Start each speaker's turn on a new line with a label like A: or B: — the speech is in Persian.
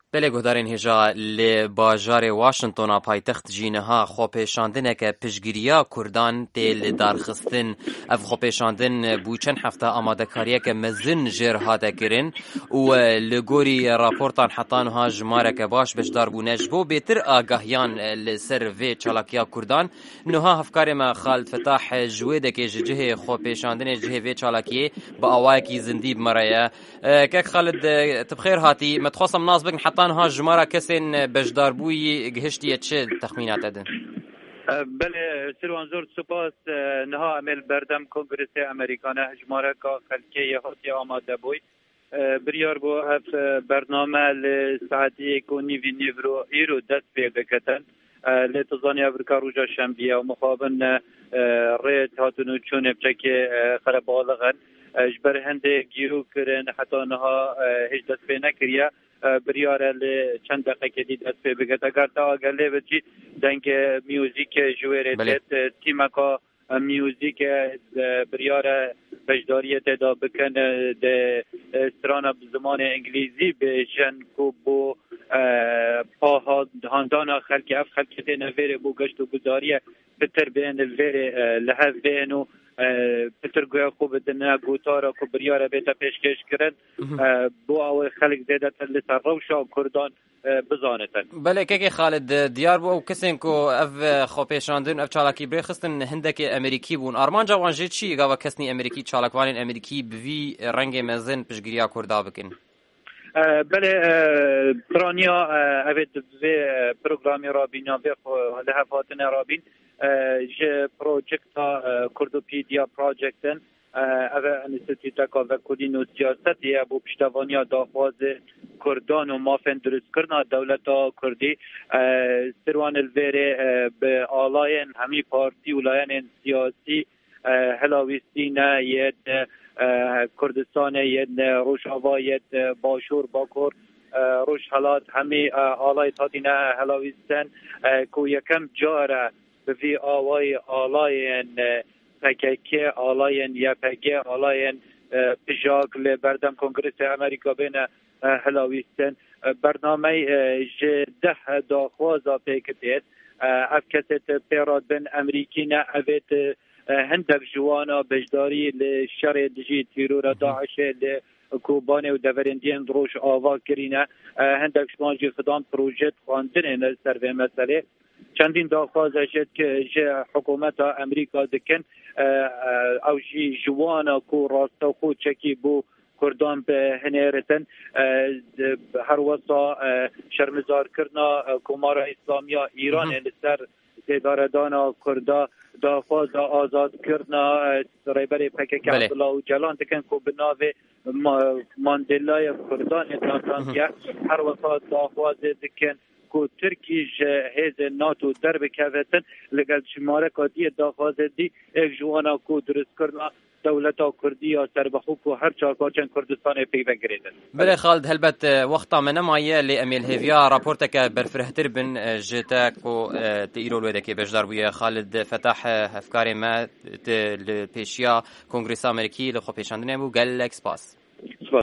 A: بله گهدارین هجا لباجار واشنطن پایتخت جینها خوپیشاندنک پشگیریا کردان تیل دارخستن اف خوپیشاندن بو چند هفته آماده کاریه که مزن جر هاده کرن و لگوری راپورتان حتانها جمارک باش بشدار بو نجبو بیتر آگاهیان لسر وی چالاکیا کردان نوها هفکار ما خالد فتاح جویده که جه خوپیشاندن جه وی چالاکیه با آوای کی زندی بمرایا که خالد تبخیر هاتی متخصم ناس بکن حتانها جمارا کسین بجدار بوی گهشتیه چه تخمینات ادن؟
B: بله سروان زور سپاس نها عمل بردم کنگرس امریکانه جماره که خلکه هاتی آماده بوی بریار بو اف برنامه لساعتی که نیوی نیورو ایرو دست پی بکتن لتزانی افریقا روژا شنبیه و مخابن ريت هاتونو چون بچه خراب بالغن جبر هنده گیرو کرن حتی نها هیچ دست پی نکریه بریاره چند دقیقه دی دست پی بگت اگر تا آگله بچی دنگ میوزیک جویره تیمکا میوزیک بریاره بجداریت دا بکن ده استران زمان انگلیزی به جن کو بو پاها هاندانا خلکی اف خلکی تینا ویره بو گشت و گزاریه پتر بین الویره لحظ بینو پتر گویا خوب دنیا گوتارا کو بریاره بیتا پیشکش کرد بو او خلق زیده تل سر روشا کردان بزانتن.
A: بله که خالد دیار بو کسین کو اف خوپیشاندن اف چالاکی برخستن هندک امریکی بون آرمان جوان جی چی گاوا کسنی امریکی چالاکوان امریکی بوی رنگ مزن پشگیریا کردا بکن.
B: بله پرانیا اوید به پروگرامی رابین و لحفاتن رابین ج پروژکتا کردوپیدیا پروژکتن اوه انستیتا که وکودین و سیاستی ابو پشتوانیا داخواز کردان و مافن درست کرنا دولتا کردی سروان الویره به آلاین همی پارتی ولاین سیاسی هلاویستین ید کردستان ید روشاوا ید باشور باکور روش حالات همی آلای تادینه هلاویستن که یکم جاره به آوای آلاین پکیکه آلاین یپگه آلاین پژاک لبردم کنگرس امریکا بین هلاویستن برنامه جده داخوازا پیکتید اف کست پیراد بین امریکی نه اوید هندک جوانا بجداری لشر دجی تیرور داعش کوبانه و دورندین روش آوا کرینه هندک شمانجی خدام پروژت خواندن سر به مسئله چندین داخوازه شد که حکومت امریکا دکن او جی جوانا کو راستا خود چکی بو کردان به هنرتن هر وسا شرمزار کرنا کمار اسلامیا ایران لسر زیداردانا کردا داخواز آزاد کرنا ریبر پکک عبدالله و جلان دکن کو بناوه ماندلای کردان اتنانتانتیه هر وسا داخواز دکن کو ترکیش هیز ناتو در بکوهتن لگل شماره کادی داخواز دی ایک جوانا کو درست کرنا دولتا کردی یا سربخوب و هر چاکاچن کردستان پیوه گریدن.
A: بله خالد هلبت وقتا من مایه لی امیل هیویا راپورتک برفرهتر بن جتاک و تیرول ویده که بجدار بویه خالد فتح افکار ما پیشیا کنگرس امریکی لخو پیشاندنه بو گل اکسپاس.